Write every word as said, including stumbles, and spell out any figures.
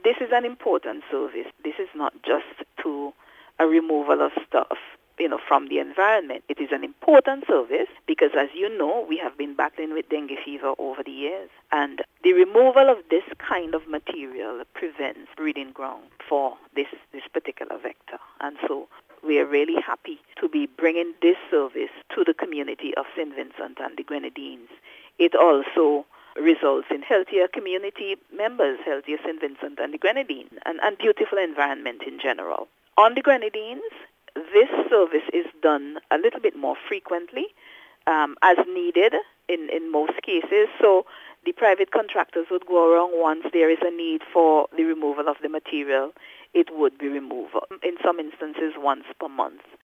this is an important service. This is not just to a removal of stuff, you know, from the environment. It is an important service because, as you know, we have been battling with dengue fever over the years. And the removal of this kind of material prevents breeding ground for this, this particular vector. And so we are really happy to be bringing this service to the community of Saint Vincent and the Grenadines. It also results in healthier community members, healthier Saint Vincent and the Grenadines, and, and beautiful environment in general. On the Grenadines, this service is done a little bit more frequently, um, as needed in, in most cases. So the private contractors would go around once there is a need for the removal of the material. It would be removed. In some instances, once per month.